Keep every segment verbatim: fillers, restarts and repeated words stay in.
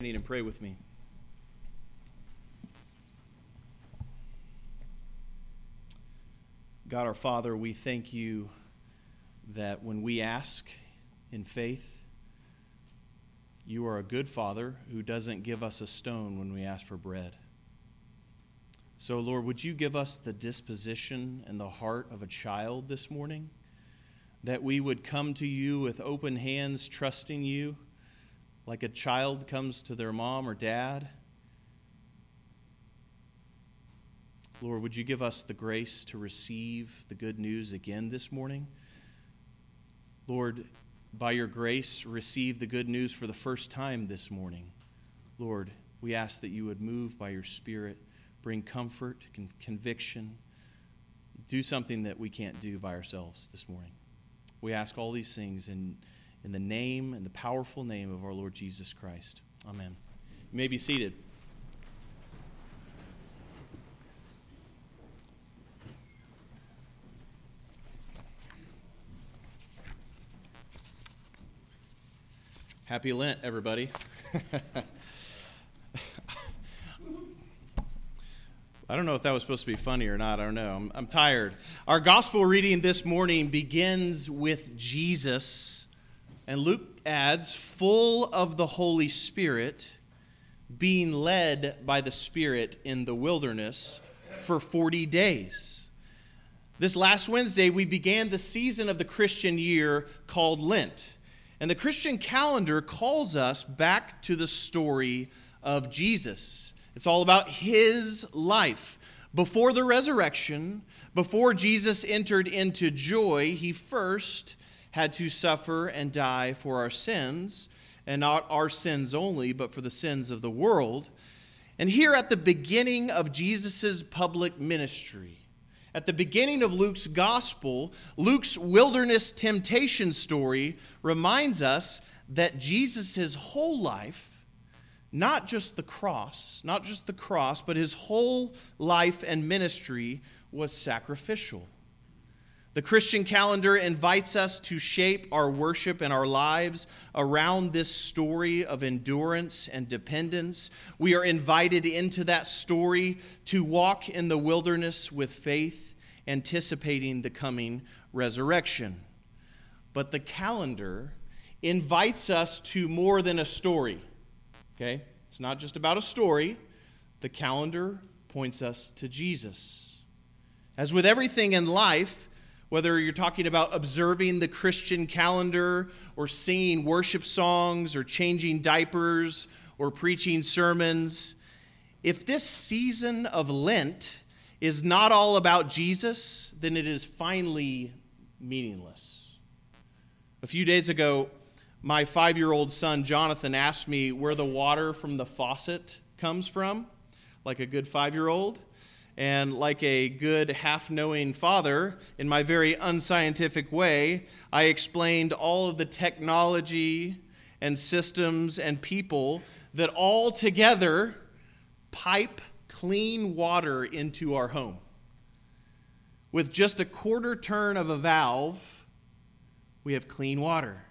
And pray with me. God our Father, we thank you that when we ask in faith, you are a good Father who doesn't give us a stone when we ask for bread. So, Lord, would you give us the disposition and the heart of a child this morning, that we would come to you with open hands, trusting you, like a child comes to their mom or dad. Lord, would you give us the grace to receive the good news again this morning? Lord, by your grace, receive the good news for the first time this morning. Lord, we ask that you would move by your Spirit, bring comfort, con- conviction, do something that we can't do by ourselves this morning. We ask all these things in In the name and the powerful name of our Lord Jesus Christ. Amen. You may be seated. Happy Lent, everybody. I don't know if that was supposed to be funny or not. I don't know. I'm, I'm tired. Our gospel reading this morning begins with Jesus. And Luke adds, full of the Holy Spirit, being led by the Spirit in the wilderness for forty days. This last Wednesday, we began the season of the Christian year called Lent. And the Christian calendar calls us back to the story of Jesus. It's all about his life. Before the resurrection, before Jesus entered into joy, he first had to suffer and die for our sins, and not our sins only, but for the sins of the world. And here at the beginning of Jesus' public ministry, at the beginning of Luke's gospel, Luke's wilderness temptation story reminds us that Jesus' whole life, not just the cross, not just the cross, but his whole life and ministry was sacrificial. The Christian calendar invites us to shape our worship and our lives around this story of endurance and dependence. We are invited into that story to walk in the wilderness with faith, anticipating the coming resurrection. But the calendar invites us to more than a story. Okay? It's not just about a story. The calendar points us to Jesus. As with everything in life, whether you're talking about observing the Christian calendar or singing worship songs or changing diapers or preaching sermons, if this season of Lent is not all about Jesus, then it is finally meaningless. A few days ago, my five-year-old son Jonathan asked me where the water from the faucet comes from, like a good five-year-old. And like a good half-knowing father, in my very unscientific way, I explained all of the technology and systems and people that all together pipe clean water into our home. With just a quarter turn of a valve, we have clean water.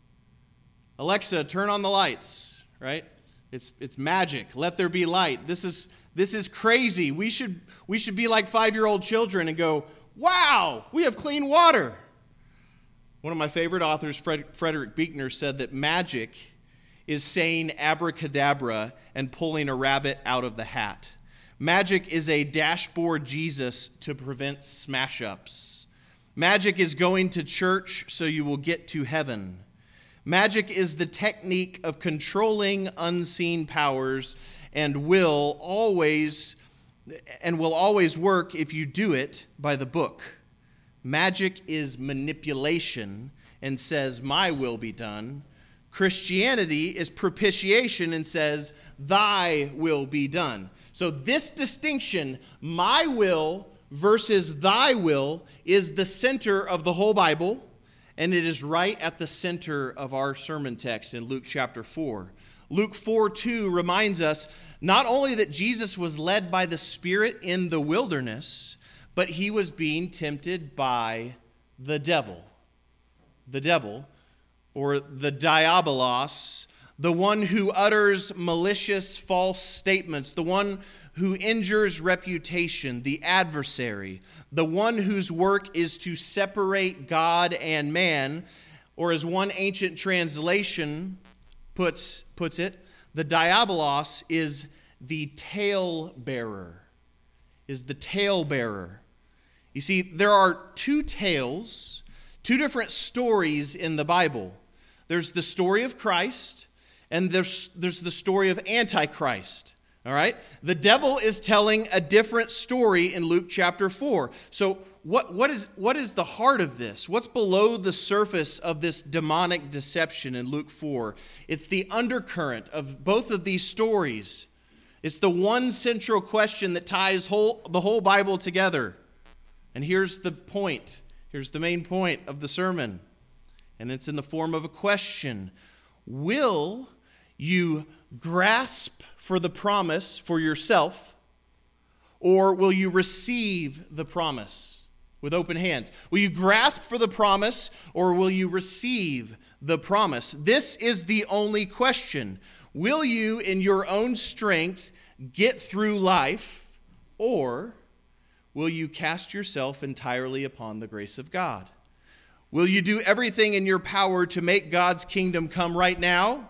Alexa, turn on the lights, right? It's it's magic. Let there be light. This is This is crazy. We should we should be like five-year-old children and go, wow, we have clean water. One of my favorite authors, Fred, Frederick Buechner, said that magic is saying abracadabra and pulling a rabbit out of the hat. Magic is a dashboard Jesus to prevent smash-ups. Magic is going to church so you will get to heaven. Magic is the technique of controlling unseen powers and will always and will always work if you do it by the book. Magic is manipulation and says, my will be done. Christianity is propitiation and says, thy will be done. So this distinction, my will versus thy will, is the center of the whole Bible, and it is right at the center of our sermon text in Luke chapter four. Luke four two reminds us not only that Jesus was led by the Spirit in the wilderness, but he was being tempted by the devil. The devil, or the diabolos, the one who utters malicious false statements, the one who injures reputation, the adversary, the one whose work is to separate God and man, or as one ancient translation puts, puts it, the diabolos is the tale-bearer, is the tale-bearer. You see, there are two tales, two different stories in the Bible. There's the story of Christ, and there's, there's the story of Antichrist. All right? The devil is telling a different story in Luke chapter four. So what, what, is, what is the heart of this? What's below the surface of this demonic deception in Luke four? It's the undercurrent of both of these stories. It's the one central question that ties whole, the whole Bible together. And here's the point. Here's the main point of the sermon. And it's in the form of a question. Will you grasp for the promise for yourself, or will you receive the promise with open hands? Will you grasp for the promise, or will you receive the promise? This is the only question. Will you, in your own strength, get through life, or will you cast yourself entirely upon the grace of God? Will you do everything in your power to make God's kingdom come right now,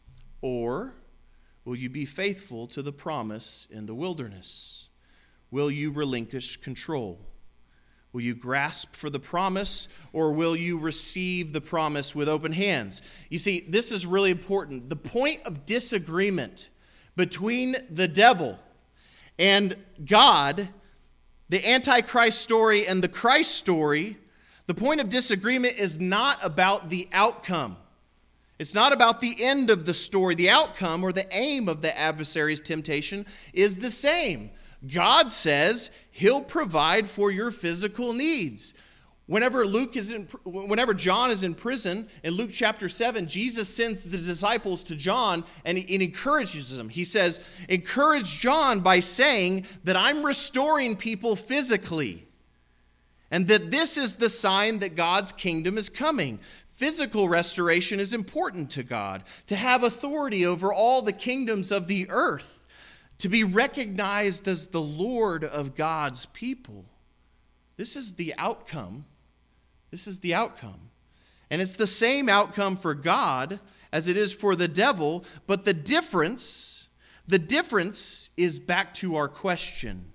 or will you be faithful to the promise in the wilderness? Will you relinquish control? Will you grasp for the promise, or will you receive the promise with open hands? You see, this is really important. The point of disagreement between the devil and God, the Antichrist story and the Christ story, the point of disagreement is not about the outcome. It's not about the end of the story. The outcome or the aim of the adversary's temptation is the same. God says he'll provide for your physical needs. Whenever Luke is in, whenever John is in prison, in Luke chapter seven, Jesus sends the disciples to John and he, and encourages them. He says, encourage John by saying that I'm restoring people physically, and that this is the sign that God's kingdom is coming. Physical restoration is important to God, to have authority over all the kingdoms of the earth, to be recognized as the Lord of God's people. This is the outcome. This is the outcome. And it's the same outcome for God as it is for the devil, but the difference, the difference is back to our question.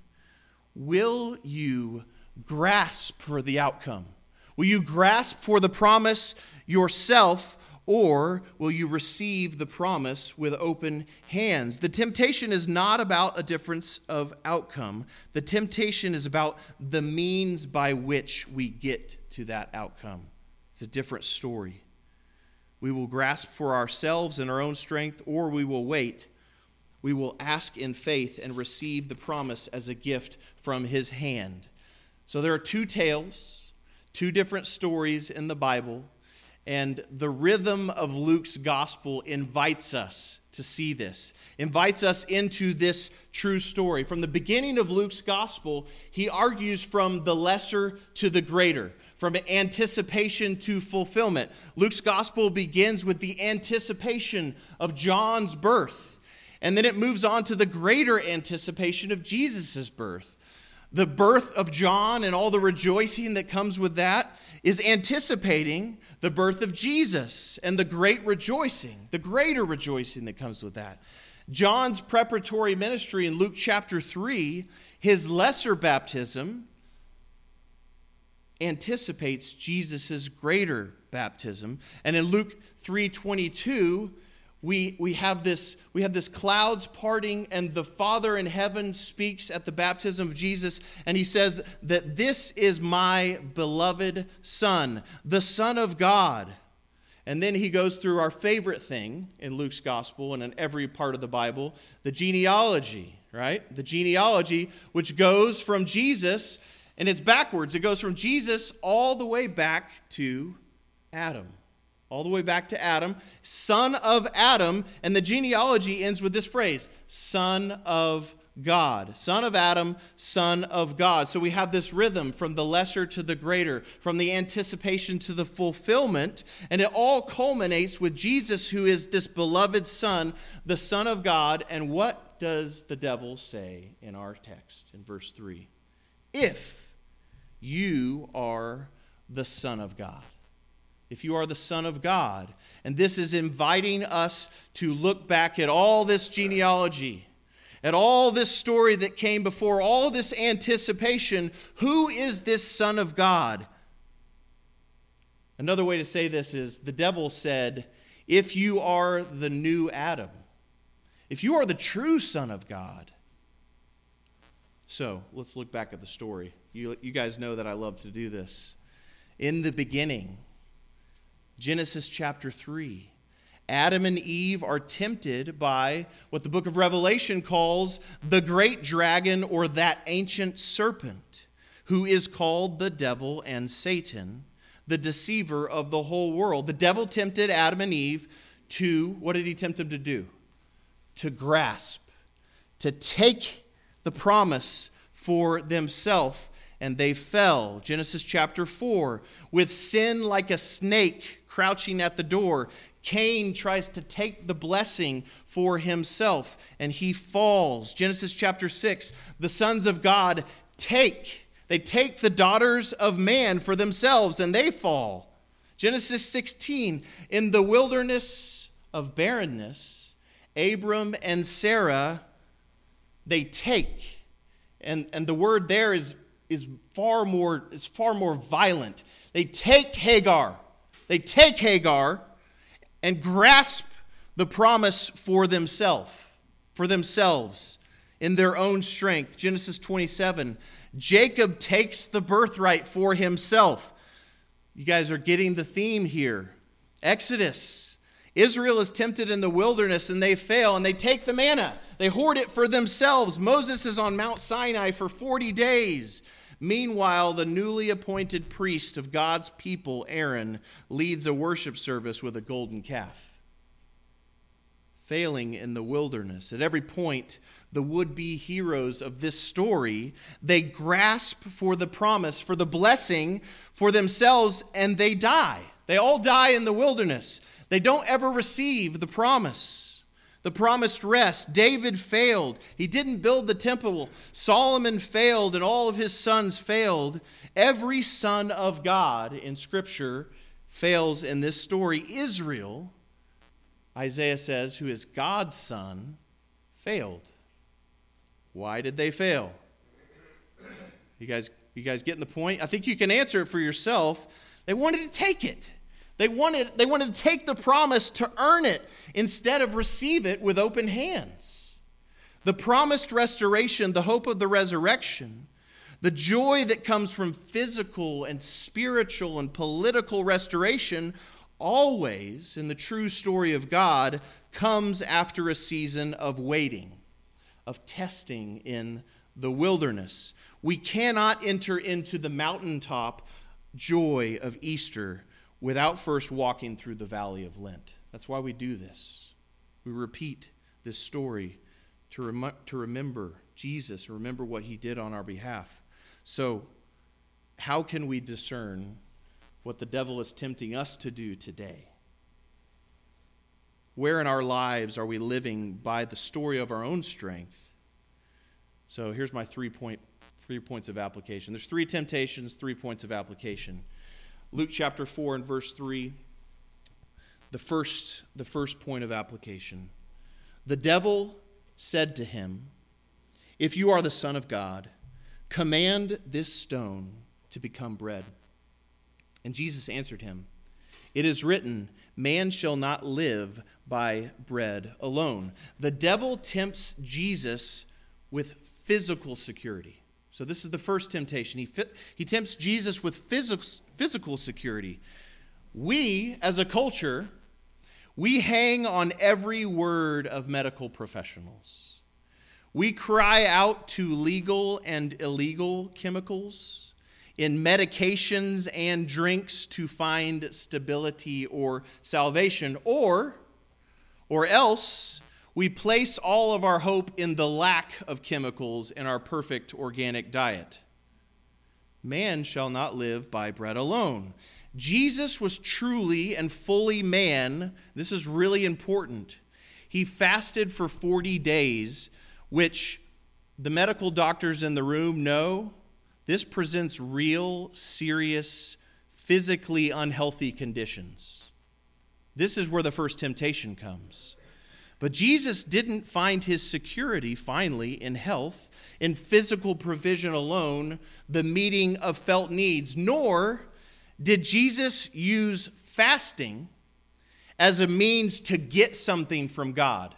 Will you grasp for the outcome? Will you grasp for the promise yourself, or will you receive the promise with open hands? The temptation is not about a difference of outcome. The temptation is about the means by which we get to that outcome. It's a different story. We will grasp for ourselves in our own strength, or we will wait. We will ask in faith and receive the promise as a gift from his hand. So there are two tales, two different stories in the Bible. And the rhythm of Luke's gospel invites us to see this, invites us into this true story. From the beginning of Luke's gospel, he argues from the lesser to the greater, from anticipation to fulfillment. Luke's gospel begins with the anticipation of John's birth, and then it moves on to the greater anticipation of Jesus' birth. The birth of John and all the rejoicing that comes with that is anticipating the birth of Jesus and the great rejoicing, the greater rejoicing that comes with that. John's preparatory ministry in Luke chapter three, his lesser baptism, anticipates Jesus' greater baptism. And in Luke three twenty-two, We, we have this we have this clouds parting, and the Father in heaven speaks at the baptism of Jesus, and he says that this is my beloved Son, the Son of God. And then he goes through our favorite thing in Luke's gospel and in every part of the Bible, the genealogy, right? The genealogy, which goes from Jesus, and it's backwards. It goes from Jesus all the way back to Adam. All the way back to Adam, son of Adam, and the genealogy ends with this phrase, son of God. Son of Adam, son of God. So we have this rhythm from the lesser to the greater, from the anticipation to the fulfillment, and it all culminates with Jesus, who is this beloved Son, the Son of God. And what does the devil say in our text in verse three? If you are the Son of God. If you are the Son of God. And this is inviting us to look back at all this genealogy, at all this story that came before, all this anticipation. Who is this Son of God? Another way to say this is, the devil said, if you are the new Adam, if you are the true Son of God. So let's look back at the story. You, you guys know that I love to do this. In the beginning, Genesis chapter three, Adam and Eve are tempted by what the book of Revelation calls the great dragon, or that ancient serpent, who is called the devil and Satan, the deceiver of the whole world. The devil tempted Adam and Eve to, what did he tempt them to do? To grasp, to take the promise for themselves. And they fell. Genesis chapter four, with sin like a snake crouching at the door, Cain tries to take the blessing for himself, and he falls. Genesis chapter six, the sons of God take, they take the daughters of man for themselves, and they fall. Genesis sixteen, in the wilderness of barrenness, Abram and Sarah, they take. And, and the word there is is far more, is far more violent. They take Hagar. They take Hagar and grasp the promise for themselves, for themselves in their own strength. Genesis twenty-seven, Jacob takes the birthright for himself. You guys are getting the theme here. Exodus, Israel is tempted in the wilderness and they fail, and they take the manna. They hoard it for themselves. Moses is on Mount Sinai for forty days. Meanwhile, the newly appointed priest of God's people, Aaron, leads a worship service with a golden calf. Failing in the wilderness. At every point, the would-be heroes of this story, they grasp for the promise, for the blessing for themselves, and they die. They all die in the wilderness. They don't ever receive the promise. The promised rest. David failed. He didn't build the temple. Solomon failed, and all of his sons failed. Every son of God in Scripture fails in this story. Israel, Isaiah says, who is God's son, failed. Why did they fail? You guys, you guys getting the point? I think you can answer it for yourself. They wanted to take it. They wanted, they wanted to take the promise to earn it instead of receive it with open hands. The promised restoration, the hope of the resurrection, the joy that comes from physical and spiritual and political restoration, always, in the true story of God, comes after a season of waiting, of testing in the wilderness. We cannot enter into the mountaintop joy of Easter without first walking through the valley of Lent. That's why we do this. We repeat this story to, rem- to remember Jesus, remember what he did on our behalf. So, how can we discern what the devil is tempting us to do today? Where in our lives are we living by the story of our own strength? So here's my three point three points of application. There's three temptations, three points of application. Luke chapter four and verse three, the first, the first point of application. The devil said to him, "If you are the Son of God, command this stone to become bread." And Jesus answered him, "It is written, man shall not live by bread alone." The devil tempts Jesus with physical security. So this is the first temptation. He, fit, he tempts Jesus with physical, physical security. We, as a culture, we hang on every word of medical professionals. We cry out to legal and illegal chemicals in medications and drinks to find stability or salvation. Or, or else, We place all of our hope in the lack of chemicals in our perfect organic diet. Man shall not live by bread alone. Jesus was truly and fully man. This is really important. He fasted for forty days, which the medical doctors in the room know this presents real, serious, physically unhealthy conditions. This is where the first temptation comes. But Jesus didn't find his security, finally, in health, in physical provision alone, the meeting of felt needs, nor did Jesus use fasting as a means to get something from God.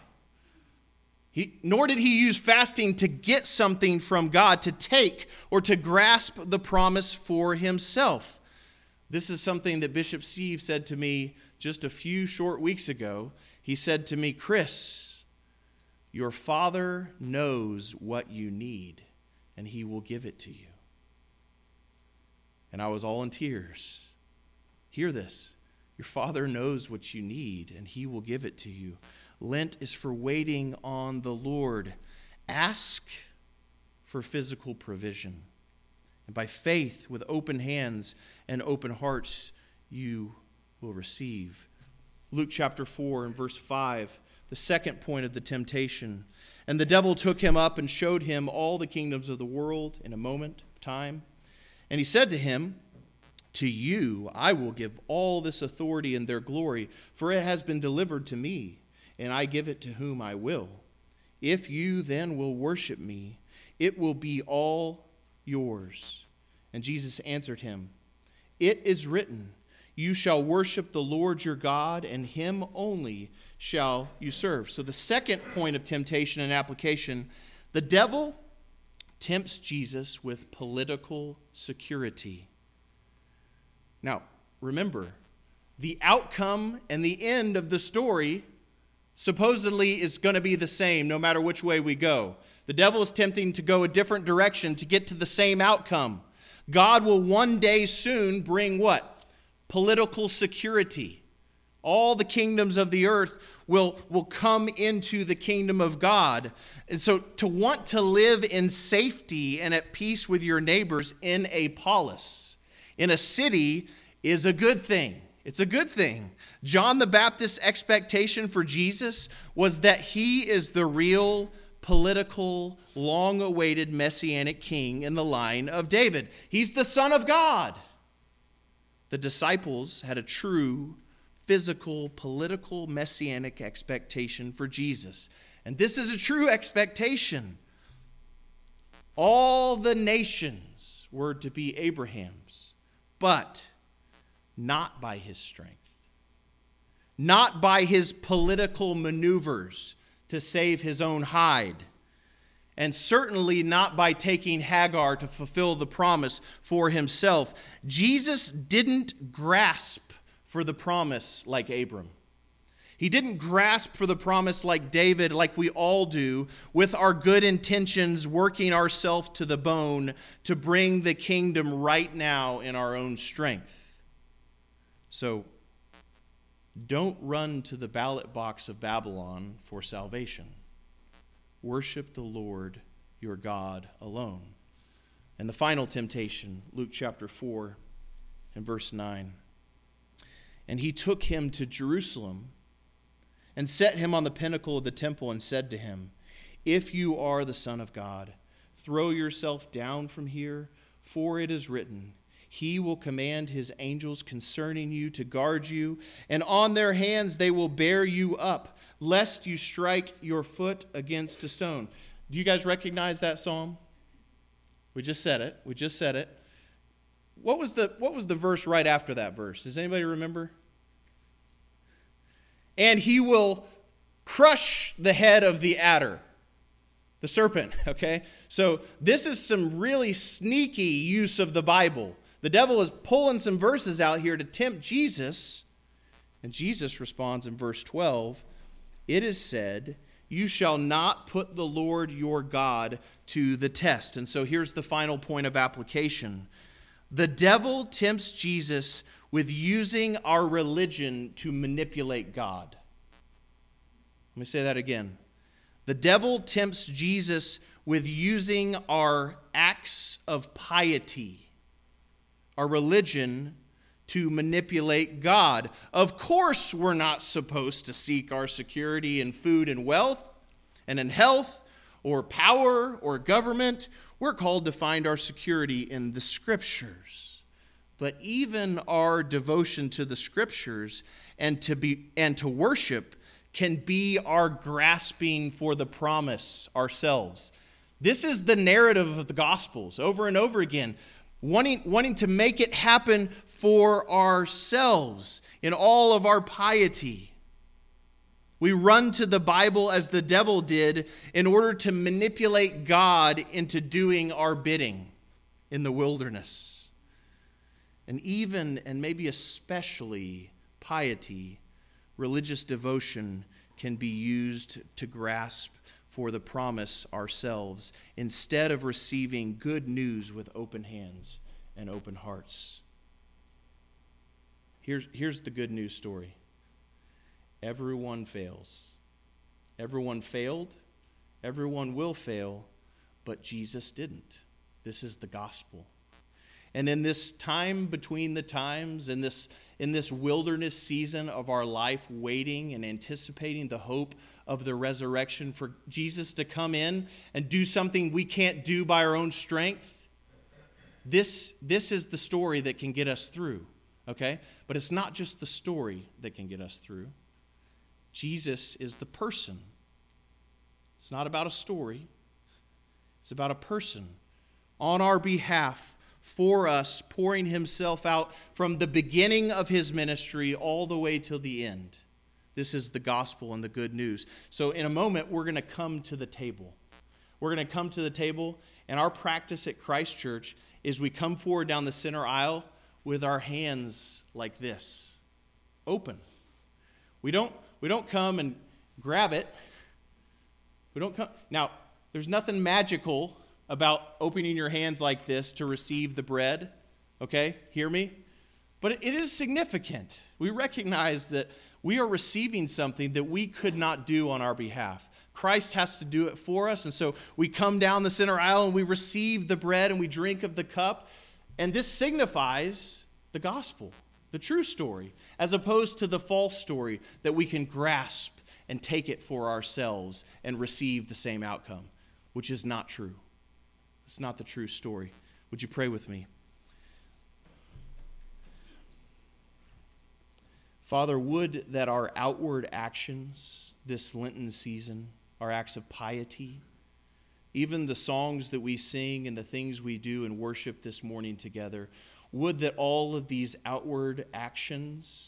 He, nor did he use fasting to get something from God, to take or to grasp the promise for himself. This is something that Bishop Steve said to me just a few short weeks ago. He said to me, Chris, your Father knows what you need, and he will give it to you. And I was all in tears. Hear this. Your Father knows what you need, and he will give it to you. Lent is for waiting on the Lord. Ask for physical provision. And by faith, with open hands and open hearts, you will receive. Luke chapter four and verse five, the second point of the temptation. And the devil took him up and showed him all the kingdoms of the world in a moment of time. And he said to him, to you I will give all this authority and their glory, for it has been delivered to me, and I give it to whom I will. If you then will worship me, it will be all yours. And Jesus answered him, it is written, you shall worship the Lord your God, and him only shall you serve. So the second point of temptation and application, the devil tempts Jesus with political security. Now, remember, the outcome and the end of the story supposedly is going to be the same no matter which way we go. The devil is tempting to go a different direction to get to the same outcome. God will one day soon bring what? Political security. All the kingdoms of the earth will, will come into the kingdom of God. And so to want to live in safety and at peace with your neighbors in a polis, in a city, is a good thing. It's a good thing. John the Baptist's expectation for Jesus was that he is the real political, long-awaited messianic king in the line of David. He's the Son of God. The disciples had a true, physical, political, messianic expectation for Jesus. And this is a true expectation. All the nations were to be Abraham's, but not by his strength, not by his political maneuvers to save his own hide, and certainly not by taking Hagar to fulfill the promise for himself. Jesus didn't grasp for the promise like Abram. He didn't grasp for the promise like David, like we all do, with our good intentions, working ourselves to the bone to bring the kingdom right now in our own strength. So, don't run to the ballot box of Babylon for salvation. Worship the Lord your God alone. And the final temptation, Luke chapter four and verse nine. And he took him to Jerusalem and set him on the pinnacle of the temple and said to him, if you are the Son of God, throw yourself down from here, for it is written, he will command his angels concerning you to guard you, and on their hands they will bear you up, lest you strike your foot against a stone. Do you guys recognize that psalm? We just said it. We just said it. What was the, what was the verse right after that verse? Does anybody remember? And he will crush the head of the adder, the serpent, okay? So this is some really sneaky use of the Bible. The devil is pulling some verses out here to tempt Jesus. And Jesus responds in verse twelve, it is said, you shall not put the Lord your God to the test. And so here's the final point of application. The devil tempts Jesus with using our religion to manipulate God. Let me say that again. The devil tempts Jesus with using our acts of piety, our religion, to manipulate God. Of course, we're not supposed to seek our security in food and wealth, and in health, or power, or government. We're called to find our security in the Scriptures. But even our devotion to the Scriptures and to be and to worship can be our grasping for the promise ourselves. This is the narrative of the Gospels over and over again, wanting, wanting to make it happen for ourselves in all of our piety. We run to the Bible as the devil did in order to manipulate God into doing our bidding in the wilderness. And even, and maybe especially, piety, religious devotion, can be used to grasp for the promise ourselves instead of receiving good news with open hands and open hearts. Here's, here's the good news story. Everyone fails. Everyone failed. Everyone will fail, but Jesus didn't. This is the gospel. And in this time between the times, in this, in this wilderness season of our life, waiting and anticipating the hope of the resurrection, for Jesus to come in and do something we can't do by our own strength, this, this is the story that can get us through, okay? But it's not just the story that can get us through. Jesus is the person. It's not about a story. It's about a person on our behalf, for us, pouring himself out from the beginning of his ministry all the way till the end. This is the gospel and the good news. So in a moment, we're going to come to the table. We're going to come to the table, and our practice at Christ Church is we come forward down the center aisle with our hands like this, open. We don't, we don't come and grab it. We don't come. Now, there's nothing magical about opening your hands like this to receive the bread, okay? Hear me? But it is significant. We recognize that we are receiving something that we could not do on our behalf. Christ has to do it for us, and so we come down the center aisle and we receive the bread and we drink of the cup, and this signifies the gospel, the true story, as opposed to the false story that we can grasp and take it for ourselves and receive the same outcome, which is not true. It's not the true story. Would you pray with me? Father, would that our outward actions this Lenten season, our acts of piety, even the songs that we sing and the things we do in worship this morning together, would that all of these outward actions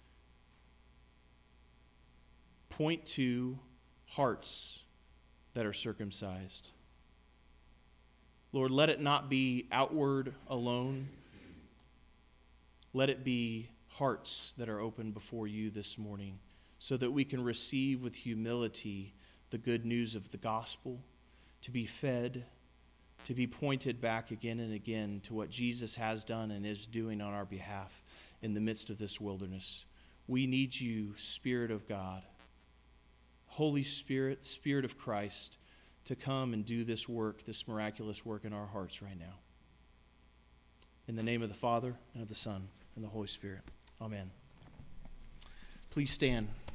point to hearts that are circumcised. Lord, let it not be outward alone. Let it be hearts that are open before you this morning so that we can receive with humility the good news of the gospel, to be fed, to be pointed back again and again to what Jesus has done and is doing on our behalf in the midst of this wilderness. We need you, Spirit of God, Holy Spirit, Spirit of Christ, to come and do this work, this miraculous work in our hearts right now. In the name of the Father, and of the Son, and the Holy Spirit. Amen. Please stand.